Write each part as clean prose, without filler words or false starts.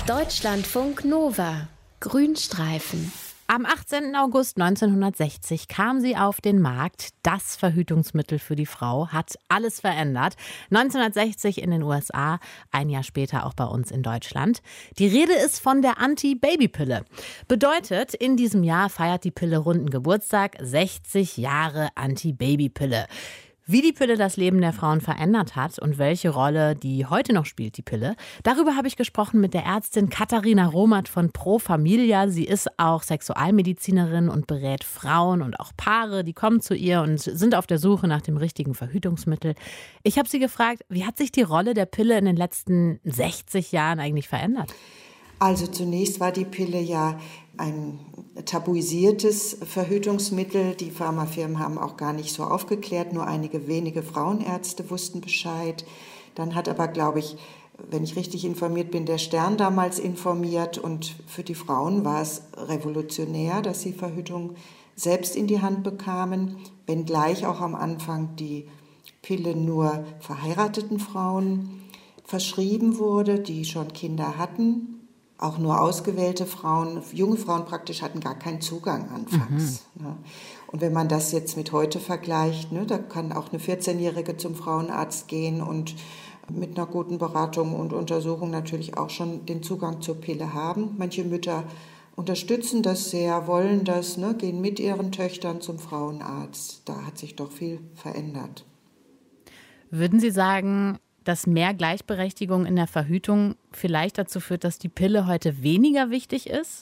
Deutschlandfunk Nova. Grünstreifen. Am 18. August 1960 kam sie auf den Markt. Das Verhütungsmittel für die Frau hat alles verändert. 1960 in den USA, ein Jahr später auch bei uns in Deutschland. Die Rede ist von der Anti-Baby-Pille. Bedeutet, in diesem Jahr feiert die Pille runden Geburtstag, 60 Jahre Anti-Baby-Pille. Wie die Pille das Leben der Frauen verändert hat und welche Rolle die heute noch spielt, die Pille, darüber habe ich gesprochen mit der Ärztin Katharina Romert von Pro Familia. Sie ist auch Sexualmedizinerin und berät Frauen und auch Paare, die kommen zu ihr und sind auf der Suche nach dem richtigen Verhütungsmittel. Ich habe sie gefragt, wie hat sich die Rolle der Pille in den letzten 60 Jahren eigentlich verändert? Also zunächst war die Pille ja ein tabuisiertes Verhütungsmittel. Die Pharmafirmen haben auch gar nicht so aufgeklärt, nur einige wenige Frauenärzte wussten Bescheid. Dann hat aber, glaube ich, wenn ich richtig informiert bin, der Stern damals informiert. Und für die Frauen war es revolutionär, dass sie Verhütung selbst in die Hand bekamen, wenngleich auch am Anfang die Pille nur verheirateten Frauen verschrieben wurde, die schon Kinder hatten. Auch nur ausgewählte Frauen, junge Frauen praktisch hatten gar keinen Zugang anfangs. Ne? Und wenn man das jetzt mit heute vergleicht, ne, da kann auch eine 14-Jährige zum Frauenarzt gehen und mit einer guten Beratung und Untersuchung natürlich auch schon den Zugang zur Pille haben. Manche Mütter unterstützen das sehr, wollen das, ne, gehen mit ihren Töchtern zum Frauenarzt. Da hat sich doch viel verändert. Würden Sie sagen, dass mehr Gleichberechtigung in der Verhütung vielleicht dazu führt, dass die Pille heute weniger wichtig ist?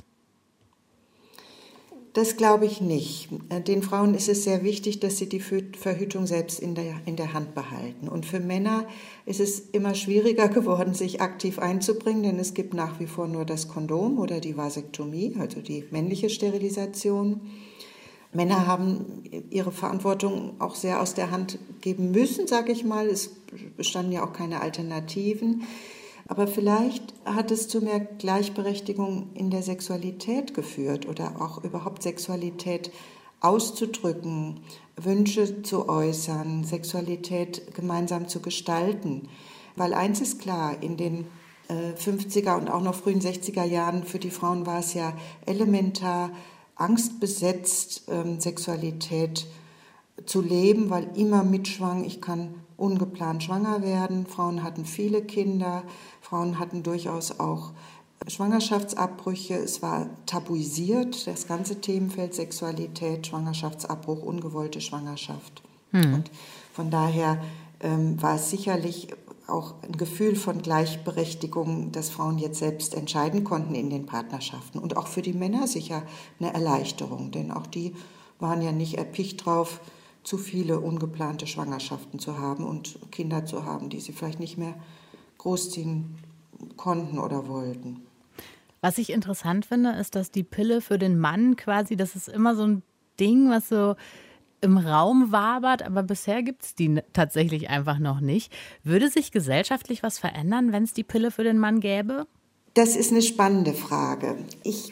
Das glaube ich nicht. Den Frauen ist es sehr wichtig, dass sie die Verhütung selbst in der Hand behalten. Und für Männer ist es immer schwieriger geworden, sich aktiv einzubringen, denn es gibt nach wie vor nur das Kondom oder die Vasektomie, also die männliche Sterilisation. Männer haben ihre Verantwortung auch sehr aus der Hand geben müssen, sage ich mal. Es bestanden ja auch keine Alternativen. Aber vielleicht hat es zu mehr Gleichberechtigung in der Sexualität geführt oder auch überhaupt Sexualität auszudrücken, Wünsche zu äußern, Sexualität gemeinsam zu gestalten. Weil eins ist klar, in den 50er und auch noch frühen 60er Jahren für die Frauen war es ja elementar, angstbesetzt Sexualität zu leben, weil immer mitschwang, ich kann ungeplant schwanger werden. Frauen hatten viele Kinder, Frauen hatten durchaus auch Schwangerschaftsabbrüche. Es war tabuisiert, das ganze Themenfeld Sexualität, Schwangerschaftsabbruch, ungewollte Schwangerschaft. Und von daher war es sicherlich auch ein Gefühl von Gleichberechtigung, dass Frauen jetzt selbst entscheiden konnten in den Partnerschaften. Und auch für die Männer sicher eine Erleichterung, denn auch die waren ja nicht erpicht drauf, zu viele ungeplante Schwangerschaften zu haben und Kinder zu haben, die sie vielleicht nicht mehr großziehen konnten oder wollten. Was ich interessant finde, ist, dass die Pille für den Mann quasi, das ist immer so ein Ding, was so im Raum wabert, aber bisher gibt es die tatsächlich einfach noch nicht. Würde sich gesellschaftlich was verändern, wenn es die Pille für den Mann gäbe? Das ist eine spannende Frage. Ich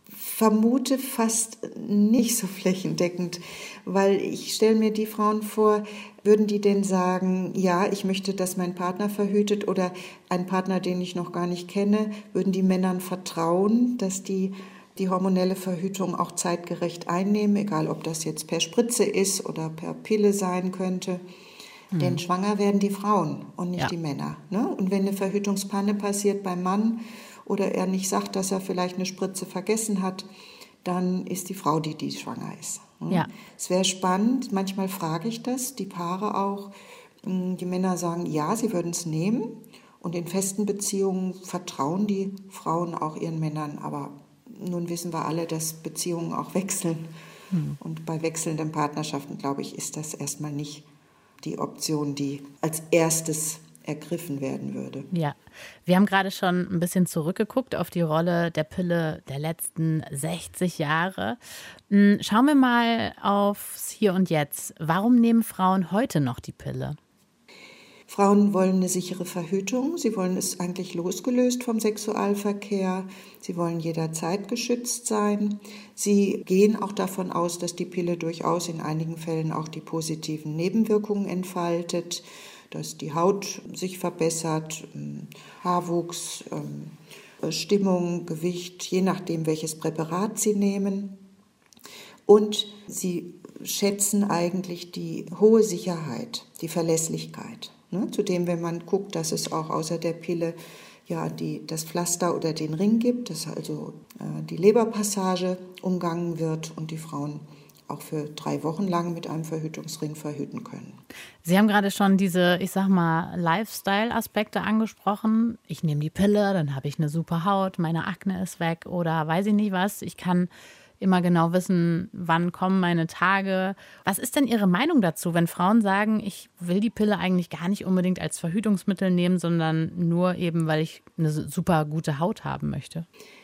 vermute fast nicht so flächendeckend, weil ich stelle mir die Frauen vor, würden die denn sagen, ja, ich möchte, dass mein Partner verhütet oder ein Partner, den ich noch gar nicht kenne, würden die Männern vertrauen, dass die hormonelle Verhütung auch zeitgerecht einnehmen, egal ob das jetzt per Spritze ist oder per Pille sein könnte. Denn schwanger werden die Frauen und nicht die Männer. Ne? Und wenn eine Verhütungspanne passiert beim Mann oder er nicht sagt, dass er vielleicht eine Spritze vergessen hat, dann ist die Frau die schwanger ist. Ne? Ja. Es wäre spannend, manchmal frage ich das, die Paare auch. Die Männer sagen, ja, sie würden es nehmen. Und in festen Beziehungen vertrauen die Frauen auch ihren Männern, aber nun wissen wir alle, dass Beziehungen auch wechseln. Und bei wechselnden Partnerschaften, glaube ich, ist das erstmal nicht die Option, die als erstes ergriffen werden würde. Ja, wir haben gerade schon ein bisschen zurückgeguckt auf die Rolle der Pille der letzten 60 Jahre. Schauen wir mal aufs Hier und Jetzt. Warum nehmen Frauen heute noch die Pille? Frauen wollen eine sichere Verhütung. Sie wollen es eigentlich losgelöst vom Sexualverkehr. Sie wollen jederzeit geschützt sein. Sie gehen auch davon aus, dass die Pille durchaus in einigen Fällen auch die positiven Nebenwirkungen entfaltet, dass die Haut sich verbessert, Haarwuchs, Stimmung, Gewicht, je nachdem, welches Präparat sie nehmen. Und sie schätzen eigentlich die hohe Sicherheit, die Verlässlichkeit. Zudem, wenn man guckt, dass es auch außer der Pille das Pflaster oder den Ring gibt, dass also die Leberpassage umgangen wird und die Frauen auch für 3 Wochen lang mit einem Verhütungsring verhüten können. Sie haben gerade schon diese, ich sag mal, Lifestyle-Aspekte angesprochen. Ich nehme die Pille, dann habe ich eine super Haut, meine Akne ist weg oder weiß ich nicht was. Ich kann immer genau wissen, wann kommen meine Tage. Was ist denn Ihre Meinung dazu, wenn Frauen sagen, ich will die Pille eigentlich gar nicht unbedingt als Verhütungsmittel nehmen, sondern nur eben, weil ich eine super gute Haut haben möchte?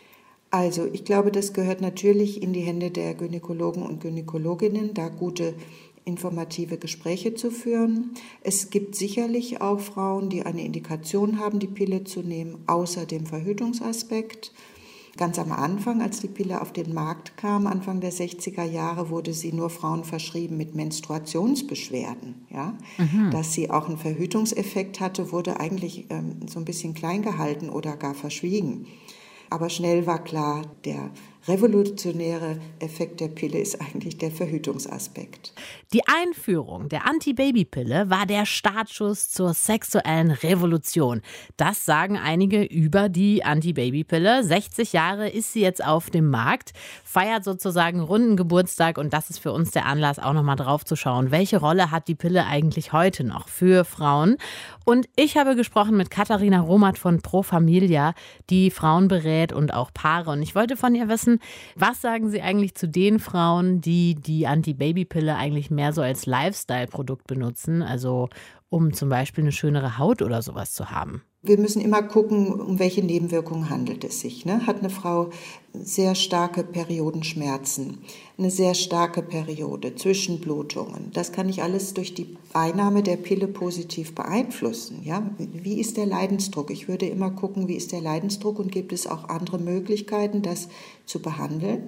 Also ich glaube, das gehört natürlich in die Hände der Gynäkologen und Gynäkologinnen, da gute informative Gespräche zu führen. Es gibt sicherlich auch Frauen, die eine Indikation haben, die Pille zu nehmen, außer dem Verhütungsaspekt. Ganz am Anfang, als die Pille auf den Markt kam, Anfang der 60er Jahre, wurde sie nur Frauen verschrieben mit Menstruationsbeschwerden. Ja? Dass sie auch einen Verhütungseffekt hatte, wurde eigentlich so ein bisschen klein gehalten oder gar verschwiegen. Aber schnell war klar, der revolutionäre Effekt der Pille ist eigentlich der Verhütungsaspekt. Die Einführung der Anti-Baby-Pille war der Startschuss zur sexuellen Revolution. Das sagen einige über die Anti-Baby-Pille. 60 Jahre ist sie jetzt auf dem Markt, feiert sozusagen runden Geburtstag und das ist für uns der Anlass, auch nochmal drauf zu schauen, welche Rolle hat die Pille eigentlich heute noch für Frauen? Und ich habe gesprochen mit Katharina Romath von Pro Familia, die Frauen berät und auch Paare. Und ich wollte von ihr wissen, was sagen Sie eigentlich zu den Frauen, die die Anti-Baby-Pille eigentlich mehr so als Lifestyle-Produkt benutzen, also um zum Beispiel eine schönere Haut oder sowas zu haben? Wir müssen immer gucken, um welche Nebenwirkungen handelt es sich. Hat eine Frau sehr starke Periodenschmerzen, eine sehr starke Periode, Zwischenblutungen. Das kann ich alles durch die Einnahme der Pille positiv beeinflussen. Ja? Wie ist der Leidensdruck? Ich würde immer gucken, wie ist der Leidensdruck und gibt es auch andere Möglichkeiten, das zu behandeln?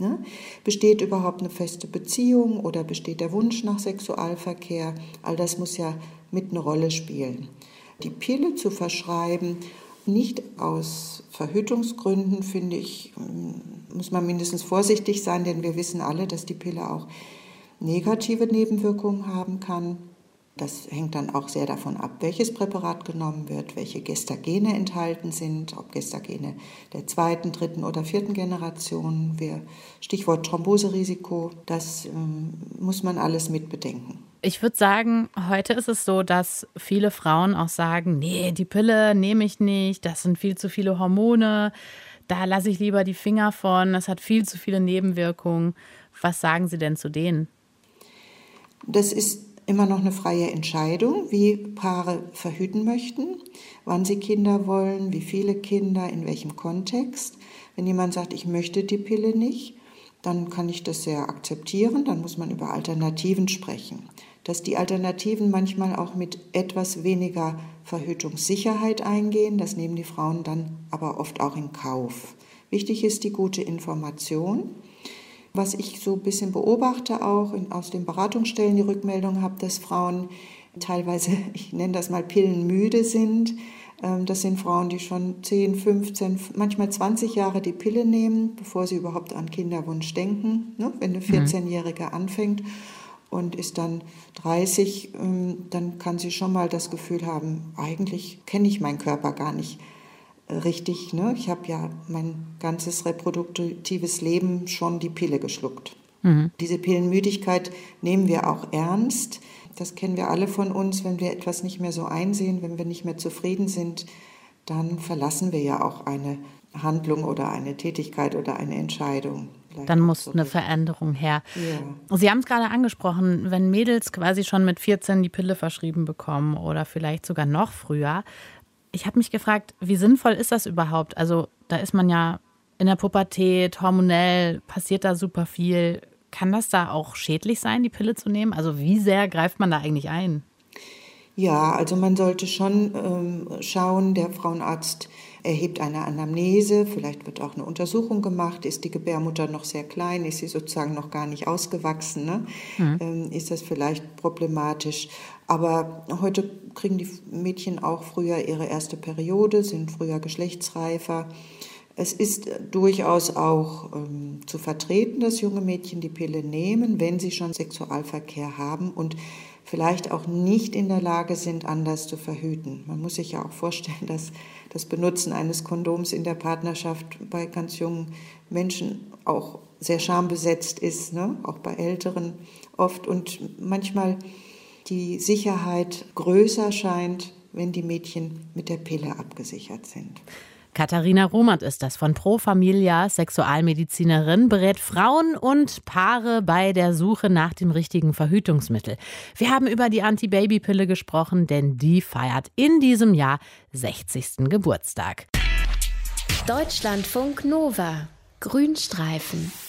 Besteht überhaupt eine feste Beziehung oder besteht der Wunsch nach Sexualverkehr? All das muss ja mit eine Rolle spielen. Die Pille zu verschreiben, nicht aus Verhütungsgründen, finde ich, muss man mindestens vorsichtig sein, denn wir wissen alle, dass die Pille auch negative Nebenwirkungen haben kann. Das hängt dann auch sehr davon ab, welches Präparat genommen wird, welche Gestagene enthalten sind, ob Gestagene der 2., 3. oder 4. Generation. Stichwort Thromboserisiko, das muss man alles mit bedenken. Ich würde sagen, heute ist es so, dass viele Frauen auch sagen, nee, die Pille nehme ich nicht, das sind viel zu viele Hormone, da lasse ich lieber die Finger von, das hat viel zu viele Nebenwirkungen. Was sagen Sie denn zu denen? Das ist immer noch eine freie Entscheidung, wie Paare verhüten möchten, wann sie Kinder wollen, wie viele Kinder, in welchem Kontext. Wenn jemand sagt, ich möchte die Pille nicht, dann kann ich das sehr akzeptieren, dann muss man über Alternativen sprechen. Dass die Alternativen manchmal auch mit etwas weniger Verhütungssicherheit eingehen, das nehmen die Frauen dann aber oft auch in Kauf. Wichtig ist die gute Information. Was ich so ein bisschen beobachte auch aus den Beratungsstellen, die Rückmeldung habe, dass Frauen teilweise, ich nenne das mal pillenmüde sind. Das sind Frauen, die schon 10, 15, manchmal 20 Jahre die Pille nehmen, bevor sie überhaupt an Kinderwunsch denken. Wenn eine 14-Jährige anfängt und ist dann 30, dann kann sie schon mal das Gefühl haben, eigentlich kenne ich meinen Körper gar nicht richtig. Ich habe ja mein ganzes reproduktives Leben schon die Pille geschluckt. Diese Pillenmüdigkeit nehmen wir auch ernst. Das kennen wir alle von uns. Wenn wir etwas nicht mehr so einsehen, wenn wir nicht mehr zufrieden sind, dann verlassen wir ja auch eine Handlung oder eine Tätigkeit oder eine Entscheidung. Dann muss eine Veränderung her. Ja. Sie haben es gerade angesprochen, wenn Mädels quasi schon mit 14 die Pille verschrieben bekommen oder vielleicht sogar noch früher. Ich habe mich gefragt, wie sinnvoll ist das überhaupt? Also da ist man ja in der Pubertät, hormonell, passiert da super viel. Kann das da auch schädlich sein, die Pille zu nehmen? Also wie sehr greift man da eigentlich ein? Ja, also man sollte schon schauen, der Frauenarzt erhebt eine Anamnese, vielleicht wird auch eine Untersuchung gemacht, ist die Gebärmutter noch sehr klein, ist sie sozusagen noch gar nicht ausgewachsen, ne? Ist das vielleicht problematisch. Aber heute kriegen die Mädchen auch früher ihre erste Periode, sind früher geschlechtsreifer. Es ist durchaus auch zu vertreten, dass junge Mädchen die Pille nehmen, wenn sie schon Sexualverkehr haben und vielleicht auch nicht in der Lage sind, anders zu verhüten. Man muss sich ja auch vorstellen, dass das Benutzen eines Kondoms in der Partnerschaft bei ganz jungen Menschen auch sehr schambesetzt ist, ne? Auch bei Älteren oft. Und manchmal die Sicherheit größer scheint, wenn die Mädchen mit der Pille abgesichert sind. Katharina Romert ist das von Pro Familia, Sexualmedizinerin, berät Frauen und Paare bei der Suche nach dem richtigen Verhütungsmittel. Wir haben über die Antibabypille gesprochen, denn die feiert in diesem Jahr 60. Geburtstag. Deutschlandfunk Nova. Grünstreifen.